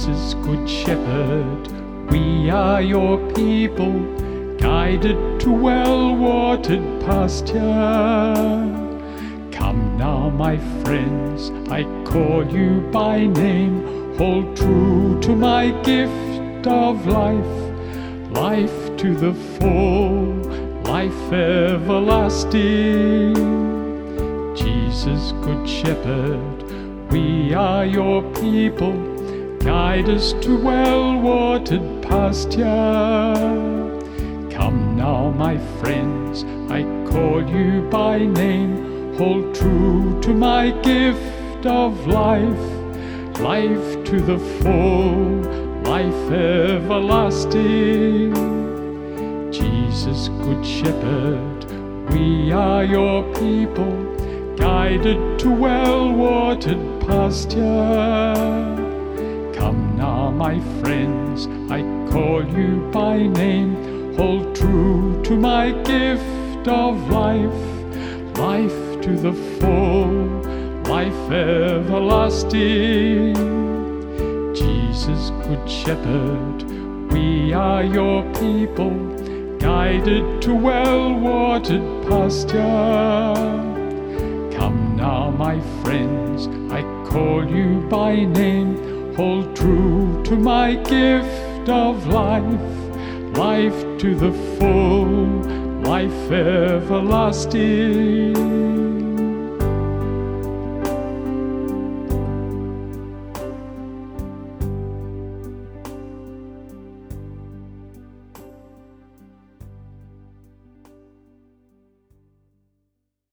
Jesus, Good Shepherd, we are your people, guided to well-watered pasture. Come now, my friends, I call you by name, hold true to my gift of life, life to the full, life everlasting. Jesus, Good Shepherd, we are your people, guide us to well-watered pasture. Come now, my friends, I call you by name, hold true to my gift of life, life to the full, life everlasting. Jesus, Good Shepherd, we are your people, guided to well-watered pasture. Come now, my friends, I call you by name, hold true to my gift of life, life to the full, life everlasting. Jesus, Good Shepherd, we are your people, guided to well-watered pasture. Come now, my friends, I call you by name, hold true to my gift of life, life to the full, life everlasting.